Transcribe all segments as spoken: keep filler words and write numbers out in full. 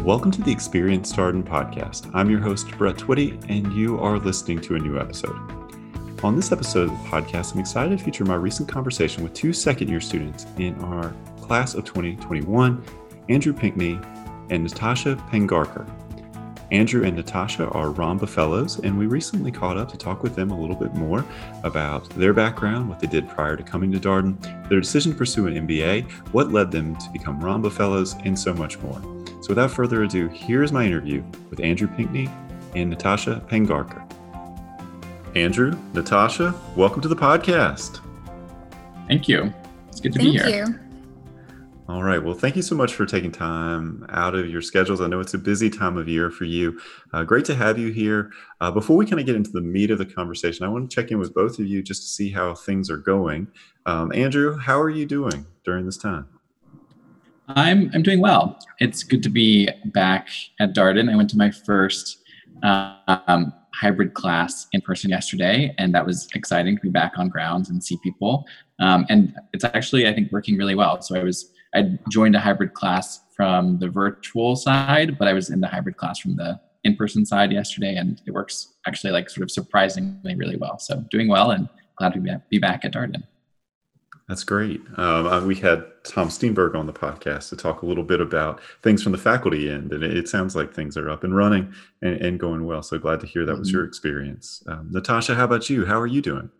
Welcome to the Experience Darden podcast. I'm your host, Brett Twitty, and you are listening to a new episode. On this episode of the podcast, I'm excited to feature my recent conversation with two second-year students in our class of twenty twenty-one, Andrew Pinkney and Natasha Pangarkar. Andrew and Natasha are Ramba Fellows, and we recently caught up to talk with them a little bit more about their background, what they did prior to coming to Darden, their decision to pursue an M B A, what led them to become Ramba Fellows, and so much more. So without further ado, here's my interview with Andrew Pinkney and Natasha Pangarkar. Andrew, Natasha, welcome to the podcast. Thank you. It's good to Thank be here. You. All right. Well, thank you so much for taking time out of your schedules. I know it's a busy time of year for you. Uh, great to have you here. Uh, before we kind of get into the meat of the conversation, I want to check in with both of you just to see how things are going. Um, Andrew, how are you doing during this time? I'm I'm doing well. It's good to be back at Darden. I went to my first um, hybrid class in person yesterday, and that was exciting to be back on grounds and see people. Um, and it's actually, I think, working really well. So I was I joined a hybrid class from the virtual side, but I was in the hybrid class from the in-person side yesterday, and it works actually like sort of surprisingly really well. So doing well and glad to be back at Darden. That's great. Um, we had Tom Steenberg on the podcast to talk a little bit about things from the faculty end, and it sounds like things are up and running and, and going well. So glad to hear that was your experience. Um, Natasha, how about you? How are you doing?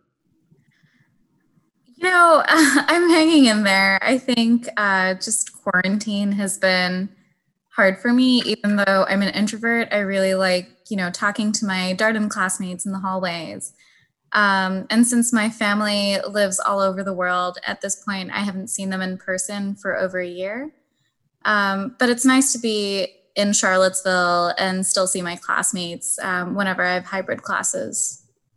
You know, I'm hanging in there. I think uh, just quarantine has been hard for me, even though I'm an introvert. I really like, you know, talking to my Darden classmates in the hallways. Um, and since my family lives all over the world at this point, I haven't seen them in person for over a year. Um, but it's nice to be in Charlottesville and still see my classmates um, whenever I have hybrid classes.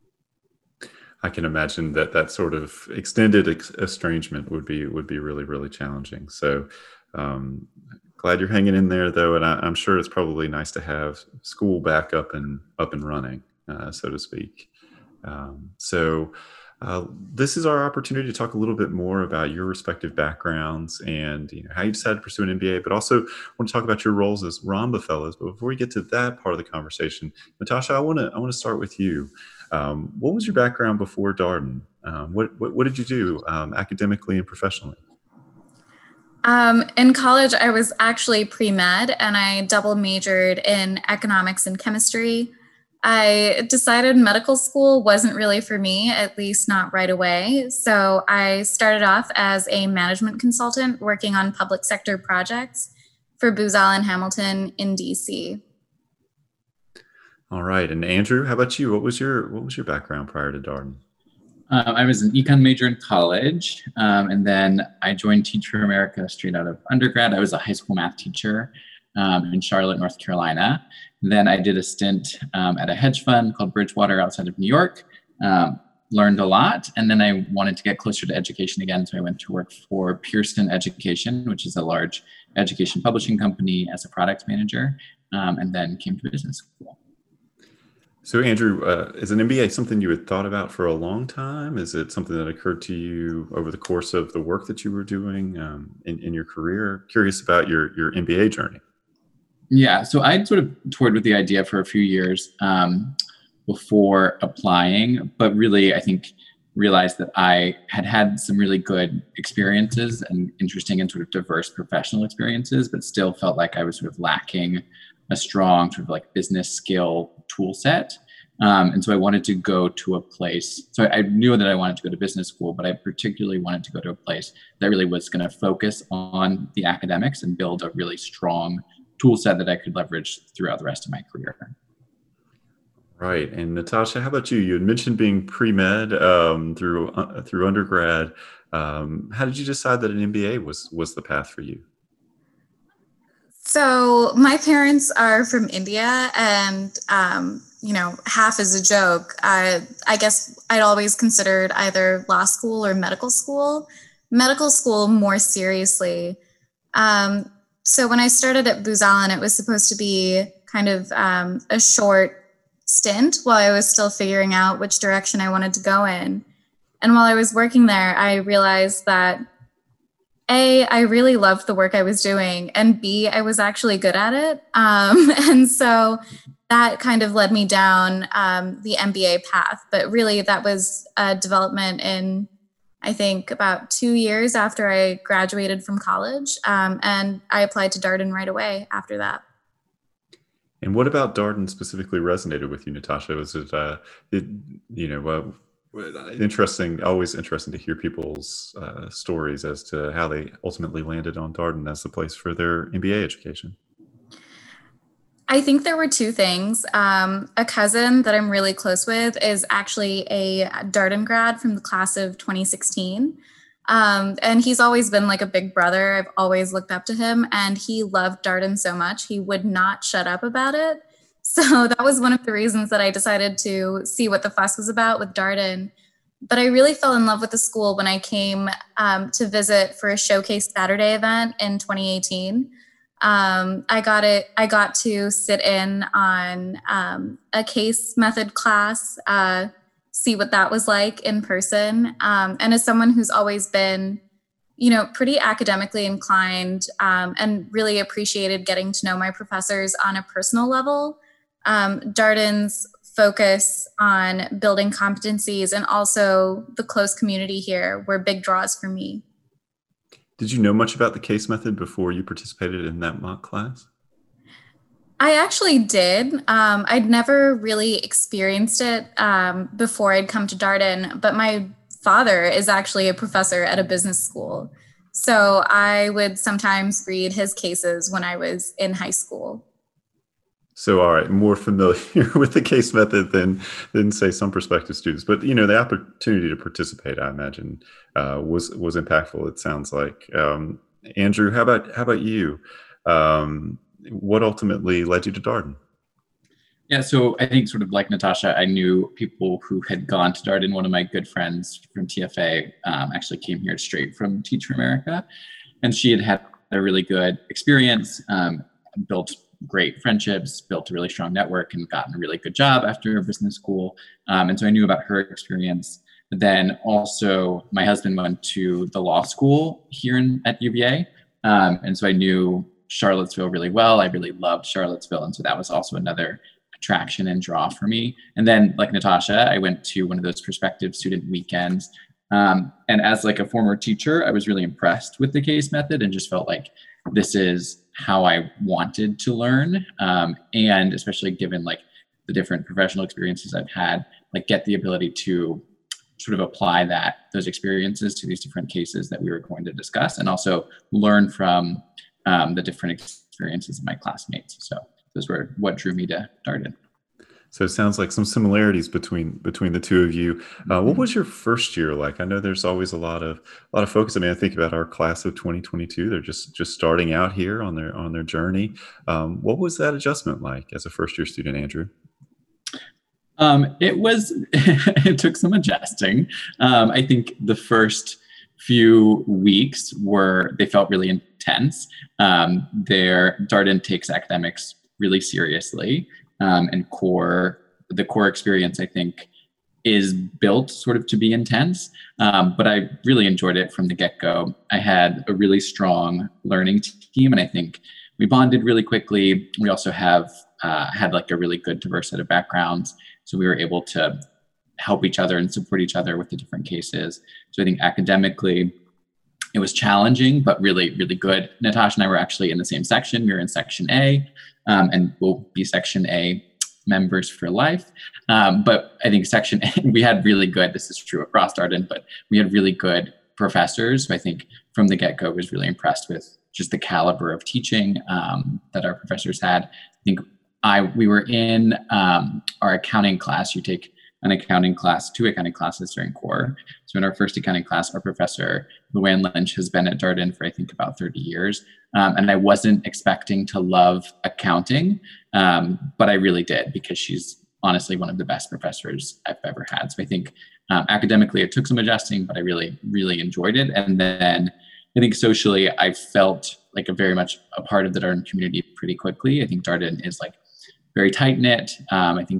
I can imagine that that sort of extended ex- estrangement would be would be really, really challenging. So um, glad you're hanging in there, though, and I, I'm sure it's probably nice to have school back up and up and running, uh, so to speak. Um, so uh, this is our opportunity to talk a little bit more about your respective backgrounds and you know, how you decided to pursue an M B A, but also want to talk about your roles as Ramba Fellows. But before we get to that part of the conversation, Natasha, I want to I want to start with you. Um, what was your background before Darden? Um, what, what what did you do um, academically and professionally? Um, in college, I was actually pre-med, and I double majored in economics and chemistry. I decided medical school wasn't really for me, at least not right away. So I started off as a management consultant working on public sector projects for Booz Allen Hamilton in D C. All right. And Andrew, how about you? What was your what was your background prior to Darden? Um, I was an econ major in college, um, and then I joined Teach for America straight out of undergrad. I was a high school math teacher um, in Charlotte, North Carolina. Then I did a stint um, at a hedge fund called Bridgewater outside of New York, um, learned a lot, and then I wanted to get closer to education again, so I went to work for Pearson Education, which is a large education publishing company, as a product manager, um, and then came to business school. So Andrew, uh, is an M B A something you had thought about for a long time? Is it something that occurred to you over the course of the work that you were doing um, in, in your career? Curious about your, your M B A journey. Yeah, so I'd sort of toyed with the idea for a few years um, before applying, but really I think realized that I had had some really good experiences and interesting and sort of diverse professional experiences, but still felt like I was sort of lacking a strong sort of like business skill tool set. Um, and so I wanted to go to a place. So I, I knew that I wanted to go to business school, but I particularly wanted to go to a place that really was going to focus on the academics and build a really strong tool set that I could leverage throughout the rest of my career. Right. And Natasha, how about you? You had mentioned being pre-med um, through uh, through undergrad. Um, how did you decide that an M B A was was the path for you? So my parents are from India, and, um, you know, half as a joke, I, I guess I'd always considered either law school or medical school, medical school more seriously. Um, so when I started at Booz Allen, it was supposed to be kind of um, a short stint while I was still figuring out which direction I wanted to go in. And while I was working there, I realized that A, I really loved the work I was doing, and B, I was actually good at it. Um, and so that kind of led me down um, the M B A path. But really, that was a development in, I think, about two years after I graduated from college. Um, and I applied to Darden right away after that. And what about Darden specifically resonated with you, Natasha? Was it, uh, it you know, uh, interesting, always interesting to hear people's uh, stories as to how they ultimately landed on Darden as the place for their M B A education? I think there were two things. Um, a cousin that I'm really close with is actually a Darden grad from the class of twenty sixteen. Um, and he's always been like a big brother. I've always looked up to him, and he loved Darden so much. He would not shut up about it. So that was one of the reasons that I decided to see what the fuss was about with Darden. But I really fell in love with the school when I came um, to visit for a Showcase Saturday event in twenty eighteen. Um, I got it. I got to sit in on um, a case method class, uh, see what that was like in person. Um, and as someone who's always been, you know, pretty academically inclined um, and really appreciated getting to know my professors on a personal level, um, Darden's focus on building competencies and also the close community here were big draws for me. Did you know much about the case method before you participated in that mock class? I actually did. Um, I'd never really experienced it um, before I'd come to Darden, but my father is actually a professor at a business school. So I would sometimes read his cases when I was in high school. So, all right, more familiar with the case method than, than say some prospective students. But, you know, the opportunity to participate, I imagine, uh, was was impactful, it sounds like. Um, Andrew, how about how about you? Um, what ultimately led you to Darden? Yeah, so I think sort of like Natasha, I knew people who had gone to Darden. One of my good friends from T F A um, actually came here straight from Teach for America. And she had had a really good experience, um, built great friendships, built a really strong network, and gotten a really good job after business school. Um, and so I knew about her experience. But then also my husband went to the law school here in, at U V A. Um, and so I knew Charlottesville really well. I really loved Charlottesville. And so that was also another attraction and draw for me. And then like Natasha, I went to one of those prospective student weekends. Um, and as like a former teacher, I was really impressed with the case method and just felt like this is how I wanted to learn. Um, and especially given like the different professional experiences I've had, like get the ability to sort of apply that, those experiences to these different cases that we were going to discuss, and also learn from um, the different experiences of my classmates. So those were what drew me to Darden. So it sounds like some similarities between between the two of you. Uh, what was your first year like? I know there's always a lot of a lot of focus. I mean, I think about our class of twenty twenty-two. They're just just starting out here on their on their journey. Um, what was that adjustment like as a first year student, Andrew? Um, it was it took some adjusting. Um, I think the first few weeks were they felt really intense. Um, their Darden takes academics really seriously. Um, and core, the core experience, I think, is built sort of to be intense. Um, but I really enjoyed it from the get-go. I had a really strong learning team, and I think we bonded really quickly. We also have uh, had like a really good diverse set of backgrounds. So we were able to help each other and support each other with the different cases. So I think academically, it was challenging, but really, really good. Natasha and I were actually in the same section. We were in section A, um, and we'll be section A members for life. Um, but I think section A, we had really good, this is true across Darden, but we had really good professors. So I think from the get-go, I was really impressed with just the caliber of teaching um, that our professors had. I think I we were in um, our accounting class. You take an accounting class, two accounting classes during core. So in our first accounting class, our professor, Luann Lynch, has been at Darden for, I think, about thirty years. Um, and I wasn't expecting to love accounting, um, but I really did, because she's honestly one of the best professors I've ever had. So I think um, academically, it took some adjusting, but I really, really enjoyed it. And then I think socially, I felt like a very much a part of the Darden community pretty quickly. I think Darden is like very tight knit. Um, I think that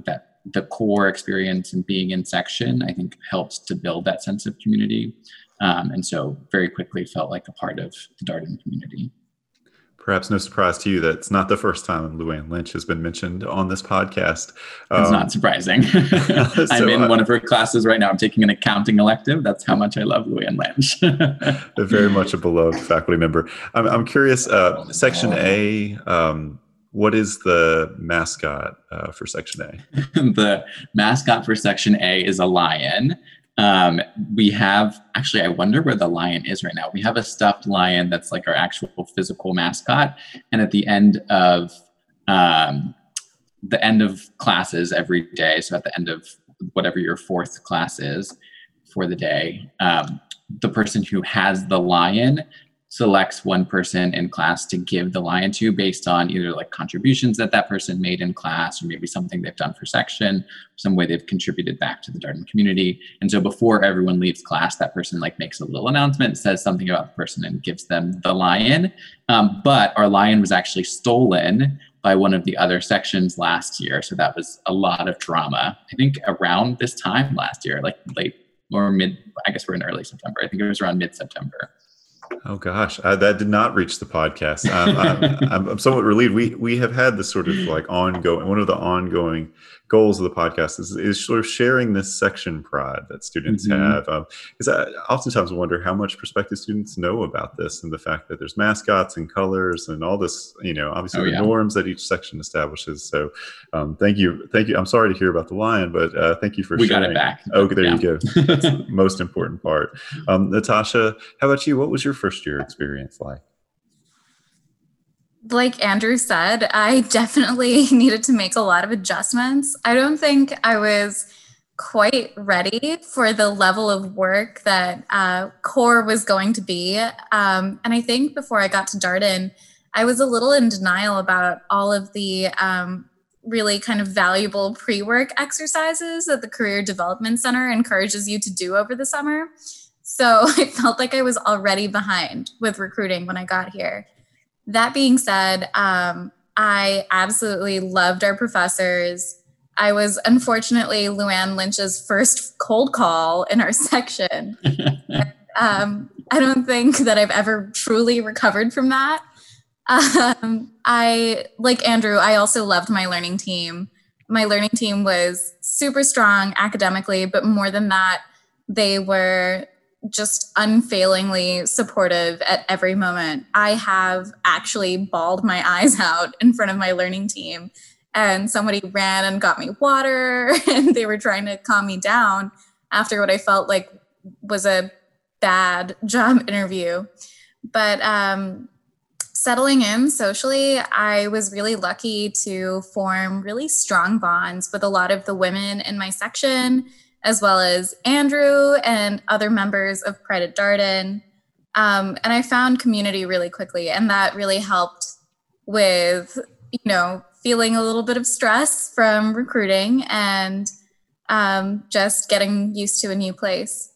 the core experience and being in section, I think, helped to build that sense of community. Um, and so very quickly felt like a part of the Darden community. Perhaps no surprise to you that it's not the first time Luann Lynch has been mentioned on this podcast. Um, it's not surprising. so, I'm in uh, one of her classes right now. I'm taking an accounting elective. That's how much I love Luann Lynch. Very much a beloved faculty member. I'm, I'm curious, uh, Section A, um, what is the mascot uh, for Section A? The mascot for Section A is a lion. Um, we have, actually, I wonder where the lion is right now. We have a stuffed lion that's like our actual physical mascot. And at the end of, um, the end of classes every day, so at the end of whatever your fourth class is for the day, um, the person who has the lion selects one person in class to give the lion to based on either like contributions that that person made in class, or maybe something they've done for section, some way they've contributed back to the Darden community. And so before everyone leaves class, that person like makes a little announcement, says something about the person, and gives them the lion. Um, but our lion was actually stolen by one of the other sections last year. So that was a lot of drama. I think around this time last year, like late or mid, I guess we're in early September. I think it was around mid-September. Oh gosh, I, that did not reach the podcast. I'm, I'm, I'm, I'm somewhat relieved. We we have had this sort of like ongoing, one of the ongoing goals of the podcast is, is sort of sharing this section pride that students mm-hmm. have. Um, because I oftentimes wonder how much prospective students know about this, and the fact that there's mascots and colors and all this, you know, obviously oh, the yeah. norms that each section establishes. So um, thank you. Thank you. I'm sorry to hear about the lion, but uh, thank you for we sharing. We got it back. Okay, there yeah. you go. That's the most important part. Um, Natasha, how about you? What was your first year experience like? Like Andrew said, I definitely needed to make a lot of adjustments. I don't think I was quite ready for the level of work that uh, core was going to be. Um, and I think before I got to Darden, I was a little in denial about all of the um, really kind of valuable pre-work exercises that the Career Development Center encourages you to do over the summer. So I felt like I was already behind with recruiting when I got here. That being said, um, I absolutely loved our professors. I was unfortunately Luann Lynch's first cold call in our section. um, I don't think that I've ever truly recovered from that. Um, I, like Andrew, I also loved my learning team. My learning team was super strong academically, but more than that, they were just unfailingly supportive at every moment. I have actually bawled my eyes out in front of my learning team, and somebody ran and got me water, and they were trying to calm me down after what I felt like was a bad job interview. But um, settling in socially, I was really lucky to form really strong bonds with a lot of the women in my section, as well as Andrew and other members of Pride at Darden. Um, and I found community really quickly, and that really helped with, you know, feeling a little bit of stress from recruiting and um, just getting used to a new place.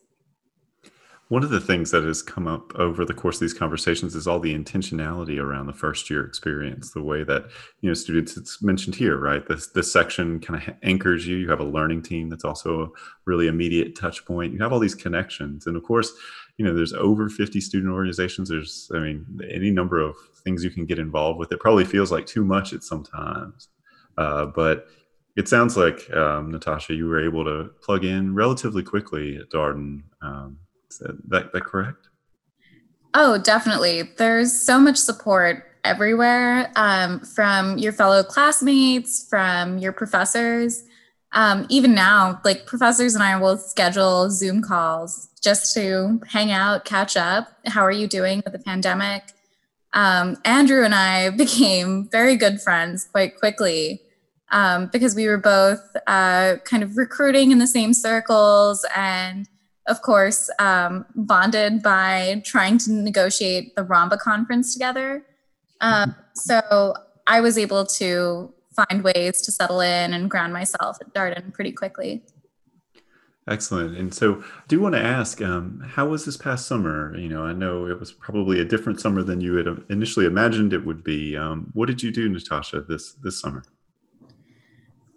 One of the things that has come up over the course of these conversations is all the intentionality around the first year experience, the way that, you know, students, it's mentioned here, right? This this section kind of anchors you. You have a learning team that's also a really immediate touch point. You have all these connections. And of course, you know, there's over fifty student organizations. There's, I mean, any number of things you can get involved with. It probably feels like too much at some times. Uh, but it sounds like, um, Natasha, you were able to plug in relatively quickly at Darden. Um, Is that, that correct? Oh, definitely. There's so much support everywhere, um, from your fellow classmates, from your professors. Um, even now, like professors and I will schedule Zoom calls just to hang out, catch up. How are you doing with the pandemic? Um, Andrew and I became very good friends quite quickly um, because we were both uh, kind of recruiting in the same circles, and of course, um, bonded by trying to negotiate the Rhomba conference together. Um, so I was able to find ways to settle in and ground myself at Darden pretty quickly. Excellent. And so I do want to ask, um, how was this past summer? You know, I know it was probably a different summer than you had initially imagined it would be. Um, what did you do, Natasha, this, this summer?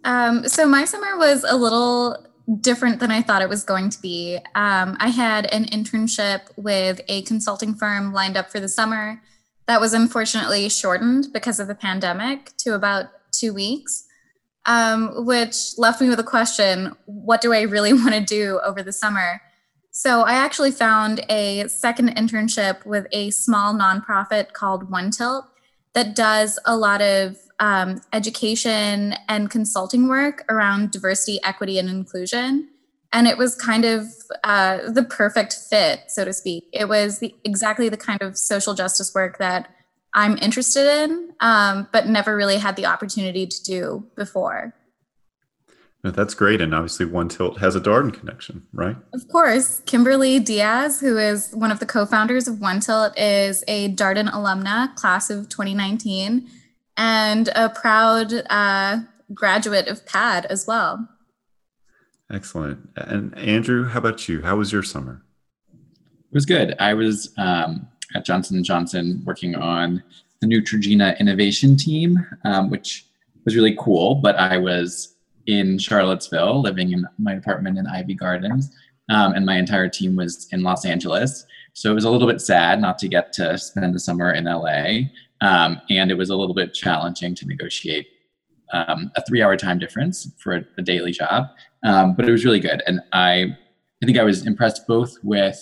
Um, so my summer was a little different than I thought it was going to be. Um, I had an internship with a consulting firm lined up for the summer that was unfortunately shortened because of the pandemic to about two weeks, um, which left me with a question: what do I really want to do over the summer? So I actually found a second internship with a small nonprofit called One Tilt that does a lot of um, education and consulting work around diversity, equity, and inclusion. And it was kind of uh, the perfect fit, so to speak. It was the, exactly the kind of social justice work that I'm interested in, um, but never really had the opportunity to do before. No, that's great. And obviously One Tilt has a Darden connection, right? Of course. Kimberly Diaz, who is one of the co-founders of One Tilt, is a Darden alumna, class of twenty nineteen, and a proud uh, graduate of P A D as well. Excellent. And Andrew, how about you? How was your summer? It was good. I was um, at Johnson and Johnson working on the Neutrogena innovation team, um, which was really cool, but I was in Charlottesville, living in my apartment in Ivy Gardens, um, and my entire team was in Los Angeles. So it was a little bit sad not to get to spend the summer in L A, um, and it was a little bit challenging to negotiate um, a three-hour time difference for a, a daily job, um, but it was really good. And I, I think I was impressed both with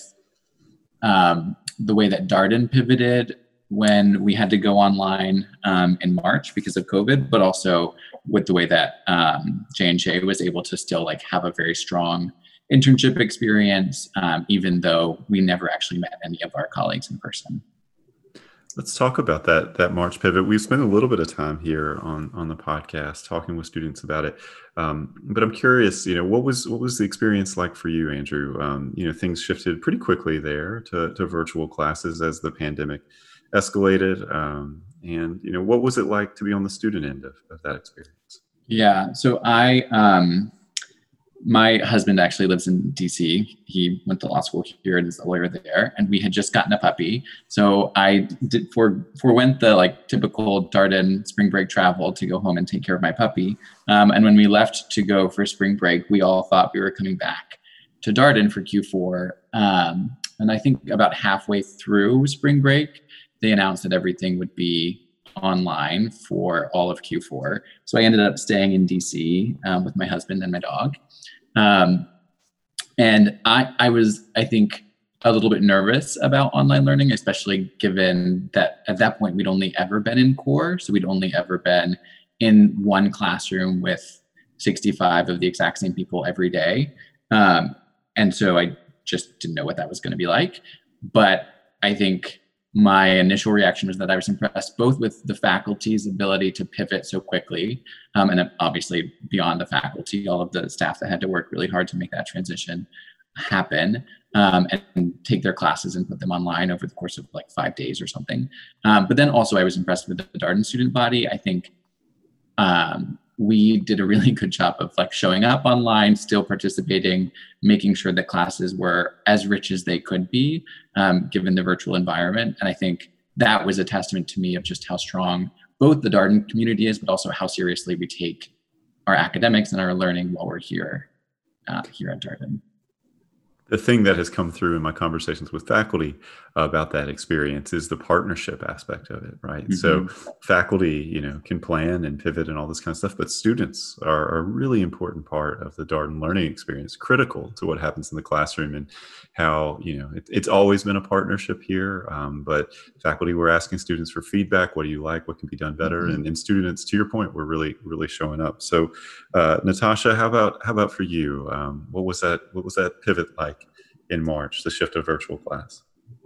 um, the way that Darden pivoted when we had to go online um, in March because of COVID, but also with the way that um, J and J was able to still like have a very strong internship experience, um, even though we never actually met any of our colleagues in person. Let's talk about that that March pivot. We've spent a little bit of time here on on the podcast talking with students about it, um, but I'm curious. You know, what was what was the experience like for you, Andrew? Um, you know, things shifted pretty quickly there to to virtual classes as the pandemic escalated, um, and you know, what was it like to be on the student end of, of that experience? Yeah, so I. Um, My husband actually lives in D C. He went to law school here and is a lawyer there. And we had just gotten a puppy. So I did for forewent the like typical Darden spring break travel to go home and take care of my puppy. Um, and when we left to go for spring break, we all thought we were coming back to Darden for Q four. Um, and I think about halfway through spring break, they announced that everything would be online for all of Q four. So I ended up staying in D C um, with my husband and my dog. Um, and I, I was, I think, a little bit nervous about online learning, especially given that at that point we'd only ever been in core. So we'd only ever been in one classroom with sixty-five of the exact same people every day. Um, and so I just didn't know what that was going to be like. But I think my initial reaction was that I was impressed both with the faculty's ability to pivot so quickly, um, and obviously beyond the faculty, all of the staff that had to work really hard to make that transition happen, um, and, and take their classes and put them online over the course of like five days or something. Um, but then also I was impressed with the Darden student body. I think um, we did a really good job of like showing up online, still participating, making sure that classes were as rich as they could be, um, given the virtual environment. And I think that was a testament to me of just how strong both the Darden community is, but also how seriously we take our academics and our learning while we're here, uh, here at Darden. The thing that has come through in my conversations with faculty about that experience is the partnership aspect of it, right? Mm-hmm. So faculty, you know, can plan and pivot and all this kind of stuff, but students are, are a really important part of the Darden learning experience, critical to what happens in the classroom and how, you know, it, it's always been a partnership here, um, but faculty were asking students for feedback. What do you like? What can be done better? Mm-hmm. And, and students, to your point, were really, really showing up. So uh, Natasha, how about, how about for you? Um, what was that, what was that pivot like in March, the shift to virtual class?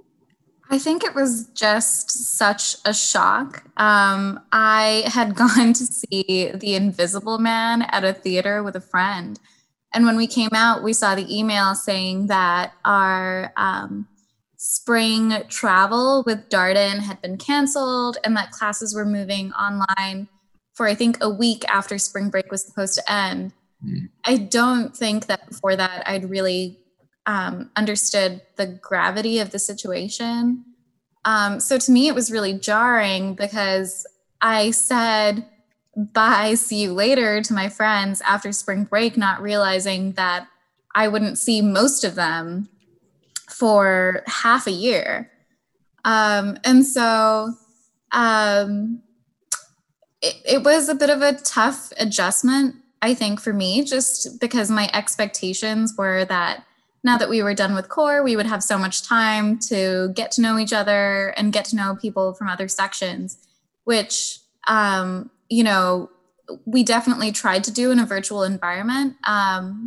I think it was just such a shock. Um, I had gone to see The Invisible Man at a theater with a friend. And when we came out, we saw the email saying that our um, spring travel with Darden had been canceled and that classes were moving online for, I think, a week after spring break was supposed to end. Mm. I don't think that before that I'd really Um, understood the gravity of the situation. Um, so to me, it was really jarring because I said, bye, see you later to my friends after spring break, not realizing that I wouldn't see most of them for half a year. Um, and so um, it, it was a bit of a tough adjustment, I think, for me, just because my expectations were that now that we were done with core, we would have so much time to get to know each other and get to know people from other sections, which, um, you know, we definitely tried to do in a virtual environment. Um,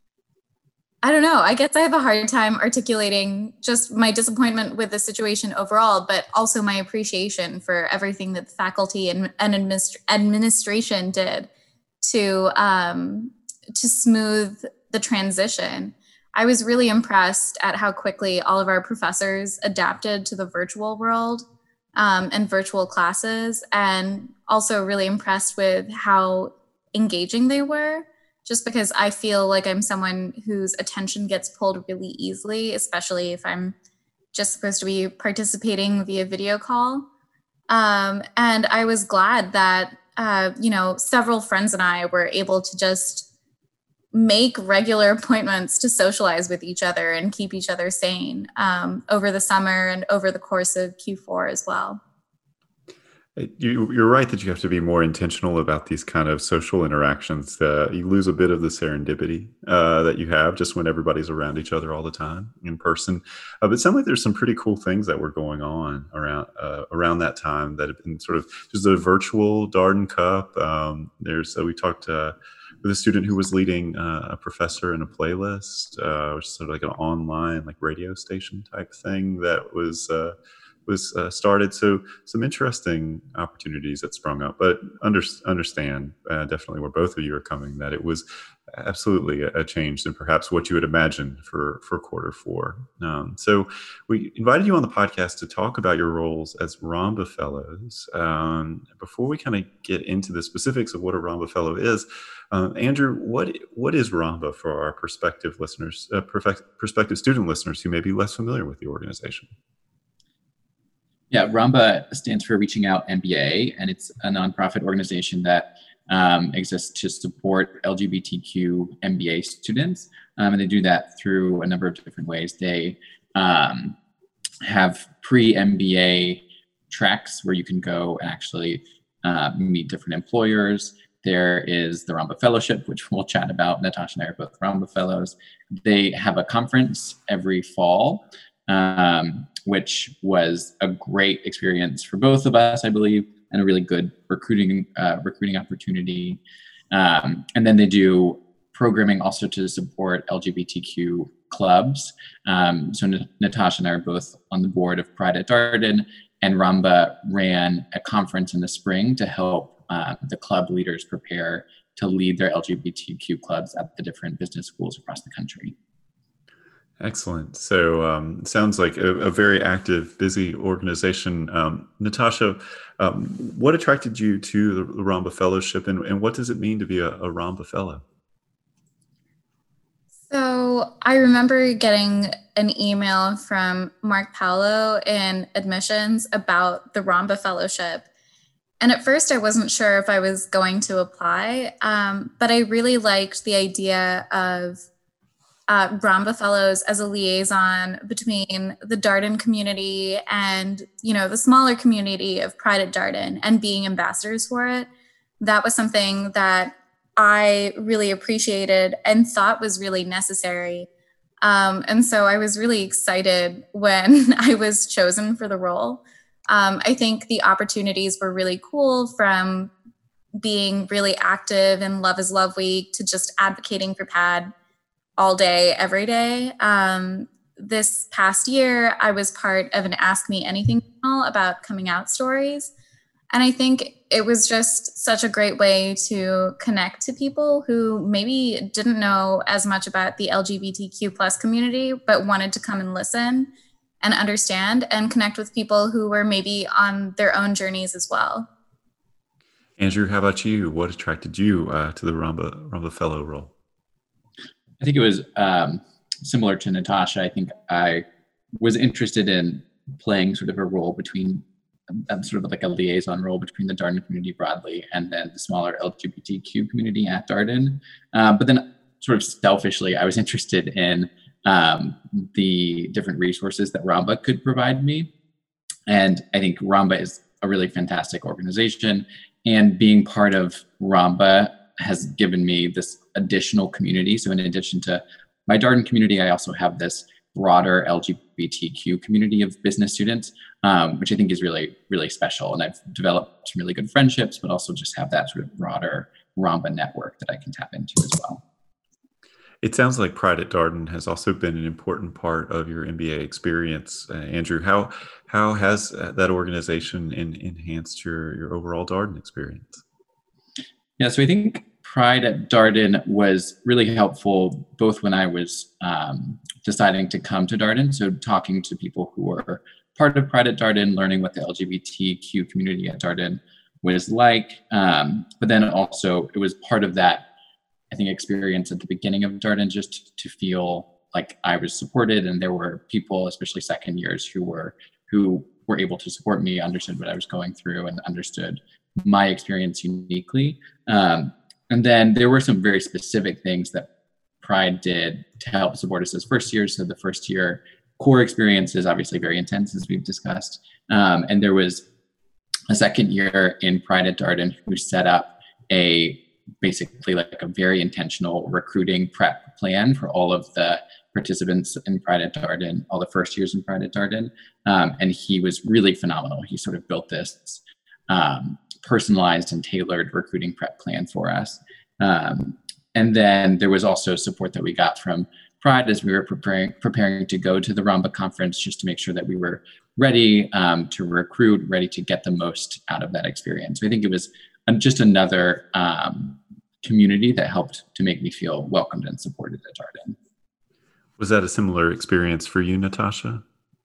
I don't know. I guess I have a hard time articulating just my disappointment with the situation overall, but also my appreciation for everything that the faculty and, and administ- administration did to um, to smooth the transition. I was really impressed at how quickly all of our professors adapted to the virtual world um, and virtual classes, and also really impressed with how engaging they were, just because I feel like I'm someone whose attention gets pulled really easily, especially if I'm just supposed to be participating via video call. Um, and I was glad that, uh, you know, several friends and I were able to just make regular appointments to socialize with each other and keep each other sane um, over the summer and over the course of Q four as well. You, you're right that you have to be more intentional about these kind of social interactions. Uh, you lose a bit of the serendipity uh, that you have just when everybody's around each other all the time in person. Uh, but it sounds like there's some pretty cool things that were going on around uh, around that time that have been sort of just a virtual Darden Cup. Um, there's uh, we talked uh, with a student who was leading uh, a professor in a playlist, uh, which is sort of like an online like radio station type thing that was. Uh, was uh, started. So some interesting opportunities that sprung up, but under, understand uh, definitely where both of you are coming, that it was absolutely a, a change than perhaps what you had imagined for, for quarter four. Um, so we invited you on the podcast to talk about your roles as Ramba Fellows. Um, before we kind of get into the specifics of what a Ramba Fellow is, uh, Andrew, what what is Ramba for our prospective listeners, uh, prospective student listeners who may be less familiar with the organization? Yeah, Ramba stands for Reaching Out M B A, and it's a nonprofit organization that um, exists to support L G B T Q M B A students. Um, and they do that through a number of different ways. They um, have pre-M B A tracks where you can go and actually uh, meet different employers. There is the Ramba Fellowship, which we'll chat about. Natasha and I are both Ramba Fellows. They have a conference every fall, um, which was a great experience for both of us, I believe, and a really good recruiting uh, recruiting opportunity. Um, and then they do programming also to support L G B T Q clubs. Um, so N- Natasha and I are both on the board of Pride at Darden, and Ramba ran a conference in the spring to help uh, the club leaders prepare to lead their L G B T Q clubs at the different business schools across the country. Excellent. So um, it sounds like a, a very active, busy organization. Um, Natasha, um, what attracted you to the, the Ramba Fellowship, and, and what does it mean to be a, a Ramba Fellow? So I remember getting an email from Mark Paolo in admissions about the Ramba Fellowship. And at first I wasn't sure if I was going to apply, um, but I really liked the idea of Uh, Ramba Fellows as a liaison between the Darden community and, you know, the smaller community of Pride at Darden, and being ambassadors for it. That was something that I really appreciated and thought was really necessary. Um, and so I was really excited when I was chosen for the role. Um, I think the opportunities were really cool, from being really active in Love is Love Week to just advocating for P A D all day, every day. Um, this past year, I was part of an Ask Me Anything panel about coming out stories. And I think it was just such a great way to connect to people who maybe didn't know as much about the L G B T Q plus community, but wanted to come and listen and understand and connect with people who were maybe on their own journeys as well. Andrew, how about you? What attracted you uh, to the Ramba, Ramba Fellow role? I think it was um, similar to Natasha. I think I was interested in playing sort of a role between I'm sort of like a liaison role between the Darden community broadly and then the smaller L G B T Q community at Darden. Um, but then sort of selfishly, I was interested in um, the different resources that Ramba could provide me. And I think Ramba is a really fantastic organization. And being part of Ramba has given me this additional community. So in addition to my Darden community, I also have this broader L G B T Q community of business students, um, which I think is really, really special. And I've developed some really good friendships, but also just have that sort of broader Ramba network that I can tap into as well. It sounds like Pride at Darden has also been an important part of your M B A experience. Uh, Andrew, how how has that organization in, enhanced your, your overall Darden experience? Yeah, so I think Pride at Darden was really helpful both when I was um, deciding to come to Darden, so talking to people who were part of Pride at Darden, learning what the L G B T Q community at Darden was like, um, but then also it was part of that, I think, experience at the beginning of Darden, just to feel like I was supported, and there were people, especially second years, who were who were able to support me, understood what I was going through, and understood my experience uniquely. Um, and then there were some very specific things that Pride did to help support us as first years. So the first year core experience is obviously very intense, as we've discussed. Um, and there was a second year in Pride at Darden who set up a basically like a very intentional recruiting prep plan for all of the participants in Pride at Darden, all the first years in Pride at Darden. Um, and he was really phenomenal. He sort of built this um, personalized and tailored recruiting prep plan for us. Um, and then there was also support that we got from Pride as we were preparing preparing to go to the Ramba conference, just to make sure that we were ready um, to recruit, ready to get the most out of that experience. So I think it was just another um, community that helped to make me feel welcomed and supported at Darden. Was that a similar experience for you, Natasha?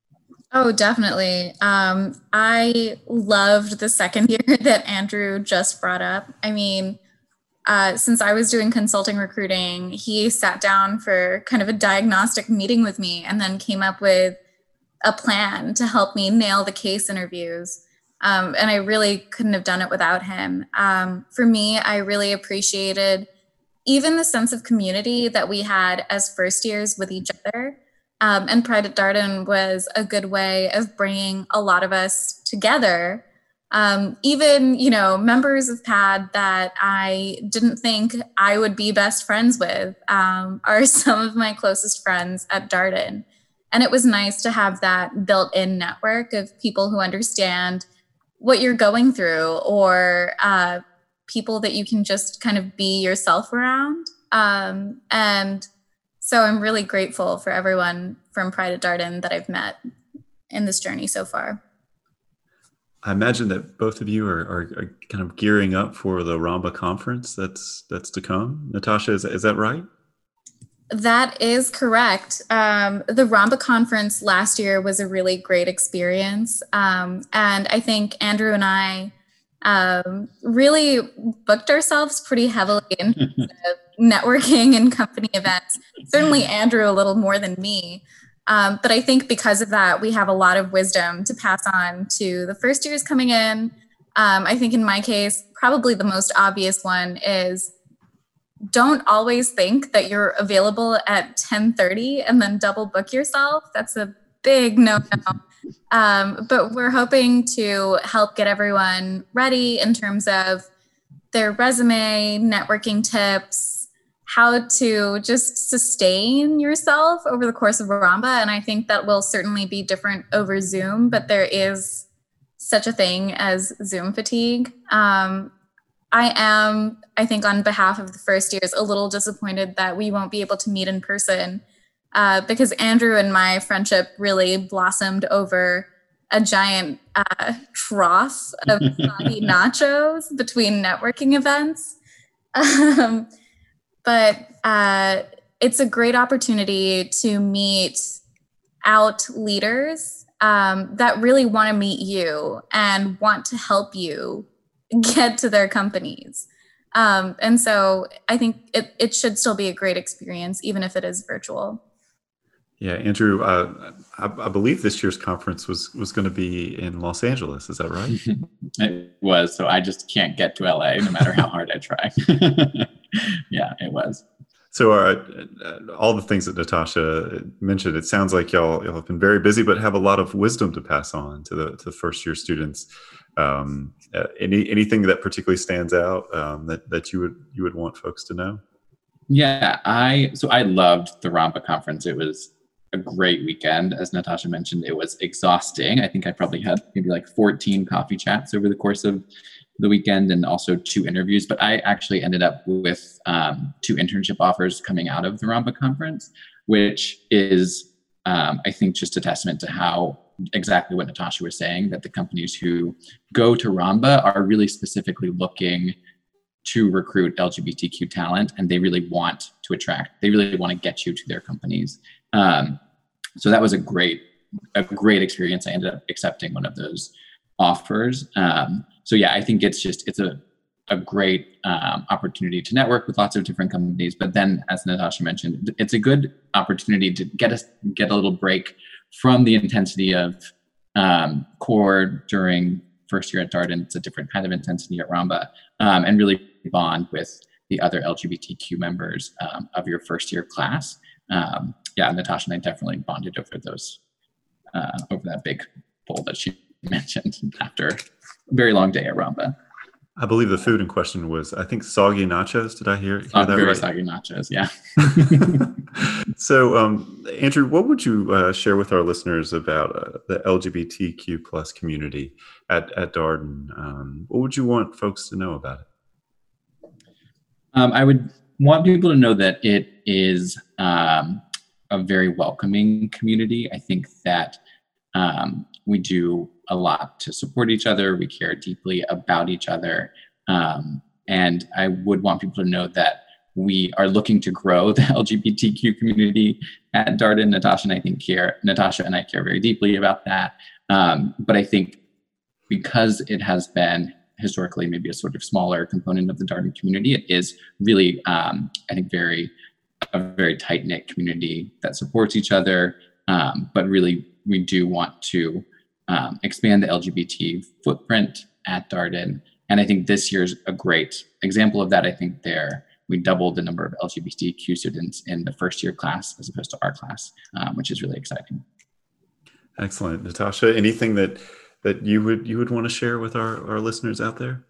Oh, definitely. Um, I loved the second year that Andrew just brought up. I mean, uh, since I was doing consulting recruiting, he sat down for kind of a diagnostic meeting with me and then came up with a plan to help me nail the case interviews. Um, and I really couldn't have done it without him. Um, for me, I really appreciated even the sense of community that we had as first years with each other. Um, and Pride at Darden was a good way of bringing a lot of us together. Um, even, you know, members of P A D that I didn't think I would be best friends with um, are some of my closest friends at Darden. And it was nice to have that built-in network of people who understand what you're going through, or uh, people that you can just kind of be yourself around. Um, and so I'm really grateful for everyone from Pride at Darden that I've met in this journey so far. I imagine that both of you are, are, are kind of gearing up for the Ramba conference that's that's to come. Natasha, is, is that right? That is correct. Um, the Ramba conference last year was a really great experience. Um, and I think Andrew and I um, really booked ourselves pretty heavily in networking and company events. Certainly Andrew a little more than me. Um, but I think because of that, we have a lot of wisdom to pass on to the first years coming in. Um, I think in my case, probably the most obvious one is don't always think that you're available at ten thirty and then double book yourself. That's a big no-no. Um, but we're hoping to help get everyone ready in terms of their resume, networking tips, how to just sustain yourself over the course of Ramba. And I think that will certainly be different over Zoom, but there is such a thing as Zoom fatigue. Um, I am, I think on behalf of the first years, a little disappointed that we won't be able to meet in person uh, because Andrew and my friendship really blossomed over a giant uh, trough of soggy nachos between networking events. Um, but uh, it's a great opportunity to meet out leaders um, that really want to meet you and want to help you get to their companies. Um, and so I think it, it should still be a great experience, even if it is virtual. Yeah, Andrew, uh, I, I believe this year's conference was was going to be in Los Angeles. Is that right? It was. So I just can't get to L A no matter how hard I try. Yeah, it was. So uh, all the things that Natasha mentioned, it sounds like y'all, y'all have been very busy, but have a lot of wisdom to pass on to the to the first year students. Um, uh, any anything that particularly stands out um, that that you would you would want folks to know? Yeah, I so I loved the Rampa conference. It was a great weekend. As Natasha mentioned, it was exhausting. I think I probably had maybe like fourteen coffee chats over the course of the weekend and also two interviews, but I actually ended up with um, two internship offers coming out of the Rampa conference, which is, um, I think, just a testament to how exactly what Natasha was saying, that the companies who go to Rampa are really specifically looking to recruit L G B T Q talent, and they really want to attract, they really want to get you to their companies. Um, so that was a great, a great experience. I ended up accepting one of those offers. Um, so yeah, I think it's just, it's a, a great um, opportunity to network with lots of different companies. But then, as Natasha mentioned, it's a good opportunity to get us, get a little break from the intensity of um, core during first year at Darden. It's a different kind of intensity at Rampa, um, and really bond with the other L G B T Q members um, of your first year class. Um, yeah, Natasha and I definitely bonded over those, uh, over that big bowl that she mentioned after a very long day at Rampa. I believe the food in question was, I think, soggy nachos. Did I hear, hear uh, that very right? Soggy nachos, yeah. So, um, Andrew, what would you uh, share with our listeners about uh, the L G B T Q plus community at, at Darden? Um, what would you want folks to know about it? Um, I would want people to know that it is um, a very welcoming community. I think that um, we do a lot to support each other. We care deeply about each other. Um, and I would want people to know that we are looking to grow the L G B T Q community at Darden. Natasha and I think care, Natasha and I care very deeply about that. Um, but I think because it has been historically maybe a sort of smaller component of the Darden community, it is really, um, I think, very a very tight-knit community that supports each other. Um, but really, we do want to um, expand the L G B T footprint at Darden. And I think this year's a great example of that. I think there we doubled the number of L G B T Q students in the first year class as opposed to our class, um, which is really exciting. Excellent. Natasha, anything that that you would you would want to share with our, our listeners out there?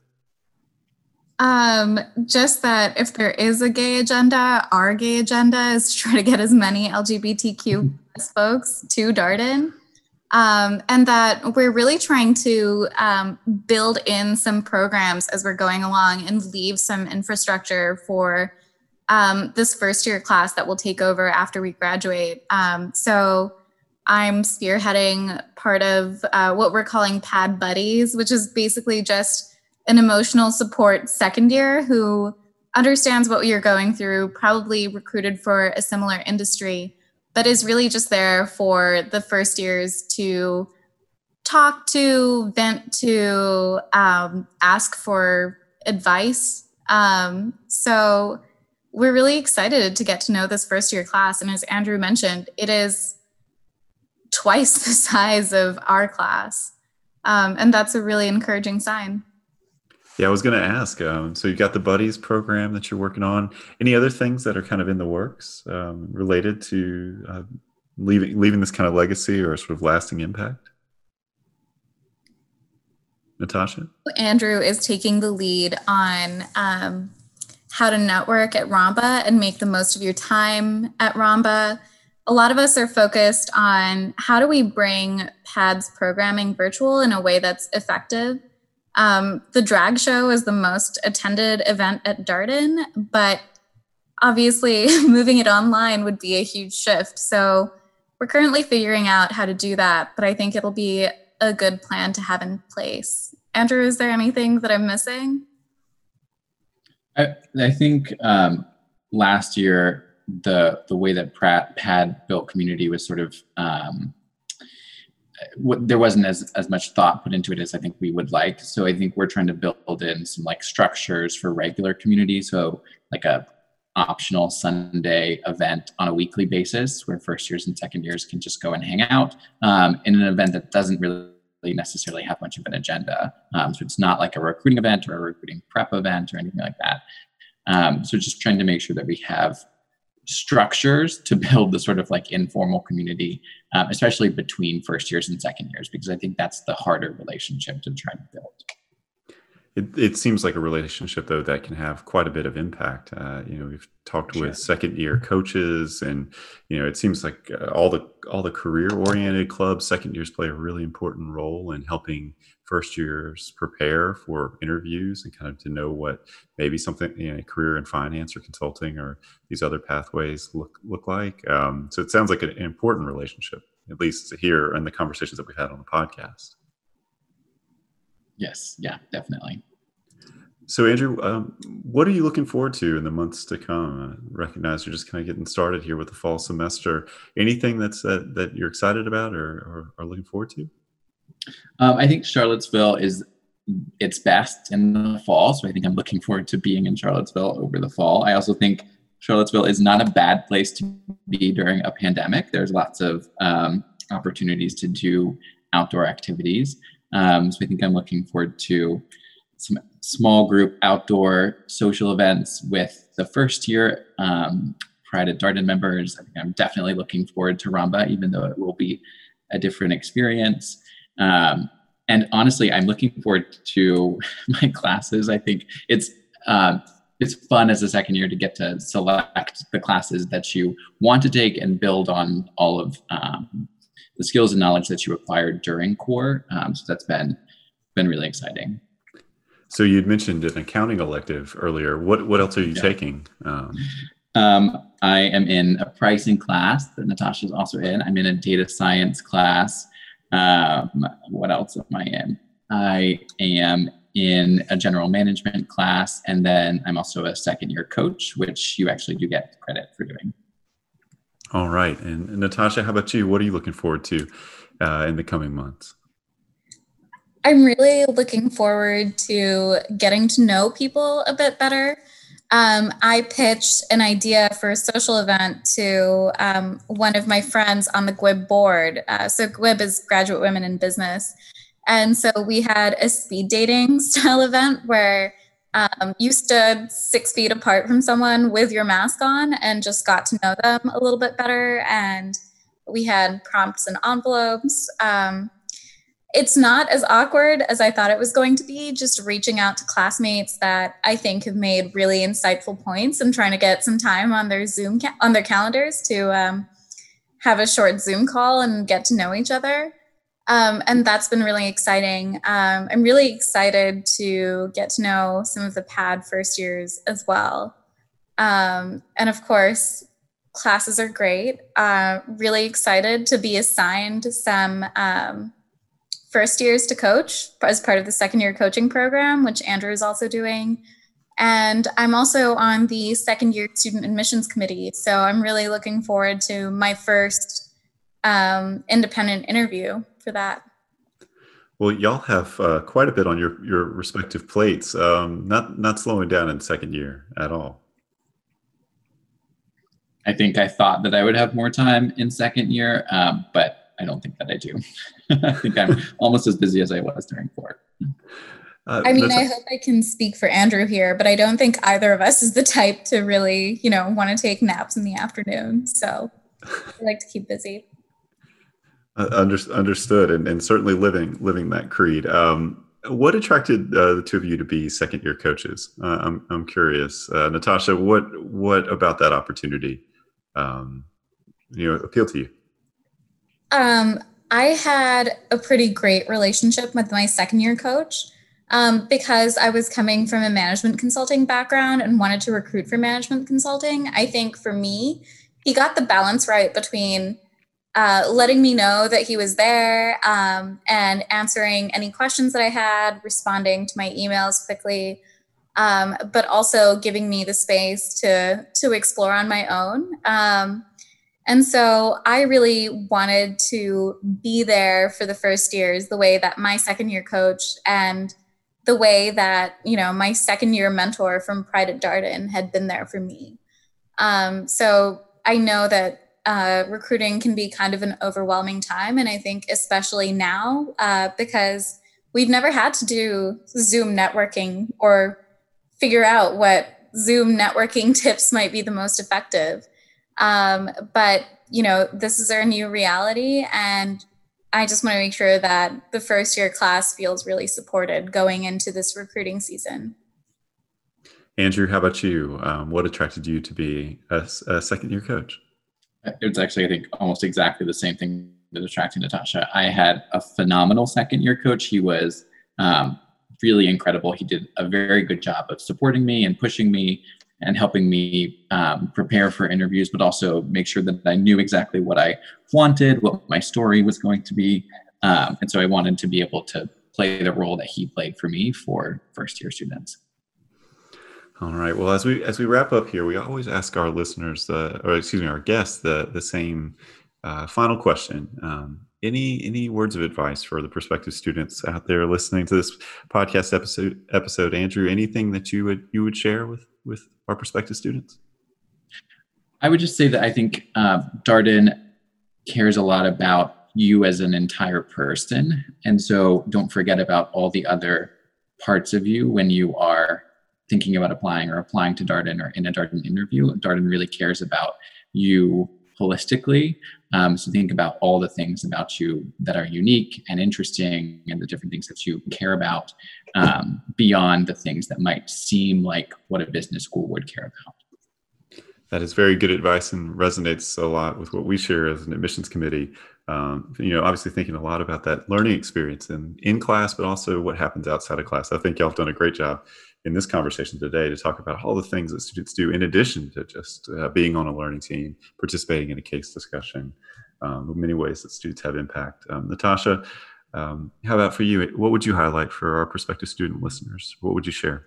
Um, just that if there is a gay agenda, our gay agenda is to try to get as many L G B T Q folks to Darden. Um, and that we're really trying to um, build in some programs as we're going along and leave some infrastructure for um, this first year class that will take over after we graduate. Um, so I'm spearheading part of uh, what we're calling P A D Buddies, which is basically just an emotional support second year who understands what you're going through, probably recruited for a similar industry, but is really just there for the first years to talk to, vent to, um, ask for advice. Um, so we're really excited to get to know this first year class. And as Andrew mentioned, it is twice the size of our class. Um, and that's a really encouraging sign. Yeah, I was going to ask. Um, so you've got the Buddies program that you're working on. Any other things that are kind of in the works um, related to uh, leaving leaving this kind of legacy or sort of lasting impact? Natasha? Andrew is taking the lead on um, how to network at Rampa and make the most of your time at Rampa. A lot of us are focused on how do we bring P A D's programming virtual in a way that's effective. Um, the drag show is the most attended event at Darden, but obviously moving it online would be a huge shift. So we're currently figuring out how to do that, but I think it'll be a good plan to have in place. Andrew, is there anything that I'm missing? I, I think um, last year, the the way that P A D built community was sort of, um, what, there wasn't as, as much thought put into it as I think we would like. So I think we're trying to build in some like structures for regular community. So like a optional Sunday event on a weekly basis where first years and second years can just go and hang out um, in an event that doesn't really necessarily have much of an agenda. Um, so it's not like a recruiting event or a recruiting prep event or anything like that. Um, so just trying to make sure that we have structures to build the sort of like informal community, um, especially between first years and second years, because I think that's the harder relationship to try to build. It, it seems like a relationship, though, that can have quite a bit of impact. Uh, you know, we've talked Sure. with second year coaches, and you know, it seems like uh, all the all the career oriented clubs, second years play a really important role in helping first years prepare for interviews and kind of to know what maybe something, you know, a career in finance or consulting or these other pathways look look like. Um, so it sounds like an, an important relationship, at least here in the conversations that we've had on the podcast. Yes, yeah, definitely. So, Andrew, um, what are you looking forward to in the months to come? I recognize you're just kind of getting started here with the fall semester. Anything that's uh, that you're excited about or, or are looking forward to? Um, I think Charlottesville is its best in the fall, so I think I'm looking forward to being in Charlottesville over the fall. I also think Charlottesville is not a bad place to be during a pandemic. There's lots of um, opportunities to do outdoor activities. Um, so I think I'm looking forward to some small group outdoor social events with the first year um, Pride at Darden members. I think I'm definitely looking forward to Ramba, even though it will be a different experience. Um, and honestly, I'm looking forward to my classes. I think it's um, it's fun as a second year to get to select the classes that you want to take and build on all of um, the skills and knowledge that you acquired during core. Um, so that's been been really exciting. So you'd mentioned an accounting elective earlier. What what else are you yeah. taking? Um, um, I am in a pricing class that Natasha's also in. I'm in a data science class. Um, what else am I in? I am in a general management class, and then I'm also a second year coach, which you actually do get credit for doing. All right. And, and Natasha, how about you? What are you looking forward to uh, in the coming months? I'm really looking forward to getting to know people a bit better. Um, I pitched an idea for a social event to um, one of my friends on the G W I B board. Uh, so G W I B is Graduate Women in Business. And so we had a speed dating style event where um, you stood six feet apart from someone with your mask on and just got to know them a little bit better. And we had prompts and envelopes. Um, It's not as awkward as I thought it was going to be, just reaching out to classmates that I think have made really insightful points and trying to get some time on their Zoom, ca- on their calendars to um, have a short Zoom call and get to know each other. Um, and that's been really exciting. Um, I'm really excited to get to know some of the P A D first years as well. Um, and of course, classes are great. Uh, really excited to be assigned some um, first years to coach as part of the second year coaching program, which Andrew is also doing. And I'm also on the second year student admissions committee. So I'm really looking forward to my first um, independent interview for that. Well, y'all have uh, quite a bit on your, your respective plates, um, not, not slowing down in second year at all. I think I thought that I would have more time in second year, um, but I don't think that I do. I think I'm almost as busy as I was during four. Uh, I mean, I hope I can speak for Andrew here, but I don't think either of us is the type to really, you know, want to take naps in the afternoon. So I like to keep busy. Uh, under, understood, and, and certainly living living that creed. Um, what attracted uh, the two of you to be second year coaches? Uh, I'm I'm curious, uh, Natasha. What what about that opportunity, um, you know, appealed to you? Um, I had a pretty great relationship with my second year coach um, because I was coming from a management consulting background and wanted to recruit for management consulting. I think for me, he got the balance right between uh, letting me know that he was there um, and answering any questions that I had, responding to my emails quickly, um, but also giving me the space to, to explore on my own. Um, And so I really wanted to be there for the first years, the way that my second year coach and the way that, you know, my second year mentor from Pride at Darden had been there for me. Um, so I know that uh, recruiting can be kind of an overwhelming time. And I think especially now, uh, because we've never had to do Zoom networking or figure out what Zoom networking tips might be the most effective. Um, but, you know, this is our new reality. And I just want to make sure that the first year class feels really supported going into this recruiting season. Andrew, how about you? Um, what attracted you to be a, a second year coach? It's actually, I think, almost exactly the same thing that attracted Natasha. I had a phenomenal second year coach. He was um, really incredible. He did a very good job of supporting me and pushing me and helping me um, prepare for interviews, but also make sure that I knew exactly what I wanted, what my story was going to be. Um, and so I wanted to be able to play the role that he played for me for first year students. All right. Well, as we as we wrap up here, we always ask our listeners, the, or excuse me, our guests, the the same uh, final question. Um, any any words of advice for the prospective students out there listening to this podcast episode? Episode, Andrew, anything that you would you would share with with our prospective students? I would just say that I think uh, Darden cares a lot about you as an entire person, and so don't forget about all the other parts of you when you are thinking about applying or applying to Darden or in a Darden interview. Darden really cares about you holistically. Um, so think about all the things about you that are unique and interesting and the different things that you care about um, beyond the things that might seem like what a business school would care about. That is very good advice and resonates a lot with what we share as an admissions committee. Um, you know, obviously thinking a lot about that learning experience in, in class, but also what happens outside of class. I think y'all have done a great job in this conversation today to talk about all the things that students do in addition to just uh, being on a learning team, participating in a case discussion, um, the many ways that students have impact. Um, Natasha, um, how about for you? What would you highlight for our prospective student listeners? What would you share?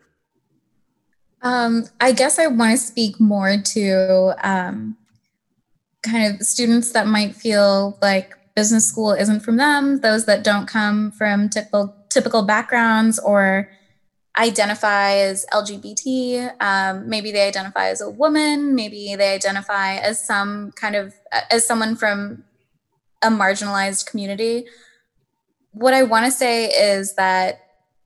Um, I guess I want to speak more to um, kind of students that might feel like business school isn't from them, those that don't come from typical typical backgrounds or identify as L G B T. Um, maybe they identify as a woman. Maybe they identify as some kind of, as someone from a marginalized community. What I want to say is that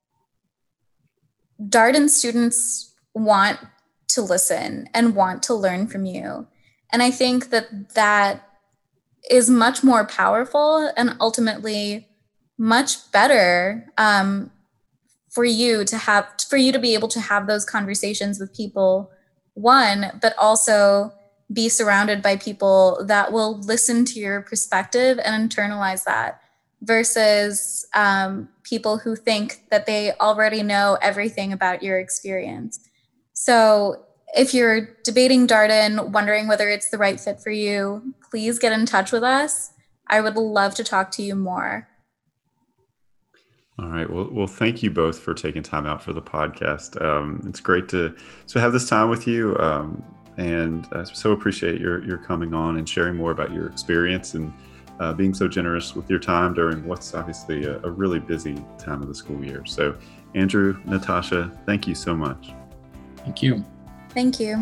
Darden students want to listen and want to learn from you. And I think that that is much more powerful and ultimately much better um, for you to have, for you to be able to have those conversations with people, one, but also be surrounded by people that will listen to your perspective and internalize that versus um, people who think that they already know everything about your experience. So if you're debating Darden, wondering whether it's the right fit for you, please get in touch with us. I would love to talk to you more. All right. Well, well, thank you both for taking time out for the podcast. Um, it's great to to have this time with you, um, and I so appreciate your your coming on and sharing more about your experience and uh, being so generous with your time during what's obviously a, a really busy time of the school year. So, Andrew, Natasha, thank you so much. Thank you. Thank you.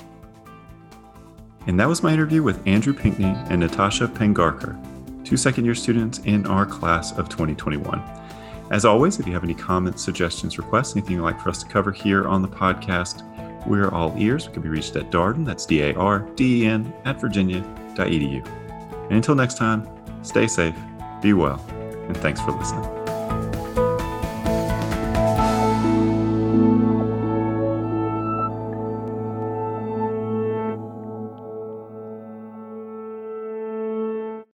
And that was my interview with Andrew Pinkney and Natasha Pengarkar, two second-year students in our class of twenty twenty-one. As always, if you have any comments, suggestions, requests, anything you'd like for us to cover here on the podcast, we're all ears. We can be reached at Darden, that's D A R D E N, at virginia dot e d u. And until next time, stay safe, be well, and thanks for listening.